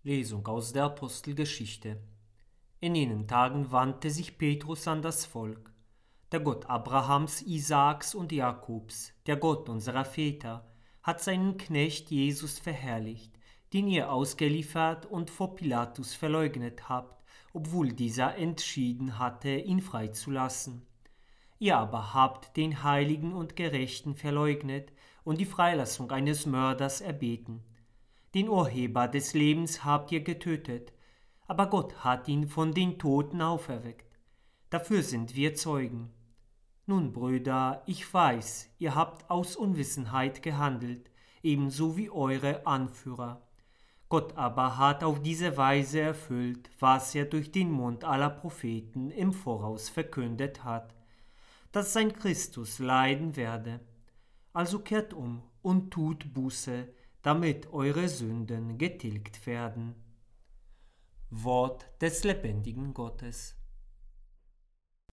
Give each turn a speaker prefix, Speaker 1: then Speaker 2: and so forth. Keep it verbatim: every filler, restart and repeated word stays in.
Speaker 1: Lesung aus der Apostelgeschichte. In jenen Tagen wandte sich Petrus an das Volk. Der Gott Abrahams, Isaaks und Jakobs, der Gott unserer Väter, hat seinen Knecht Jesus verherrlicht, den ihr ausgeliefert und vor Pilatus verleugnet habt, obwohl dieser entschieden hatte, ihn freizulassen. Ihr aber habt den Heiligen und Gerechten verleugnet und die Freilassung eines Mörders erbeten. Den Urheber des Lebens habt ihr getötet, aber Gott hat ihn von den Toten auferweckt. Dafür sind wir Zeugen. Nun, Brüder, ich weiß, ihr habt aus Unwissenheit gehandelt, ebenso wie eure Anführer. Gott aber hat auf diese Weise erfüllt, was er durch den Mund aller Propheten im Voraus verkündet hat, dass sein Christus leiden werde. Also kehrt um und tut Buße, damit eure Sünden getilgt werden. Wort des lebendigen Gottes.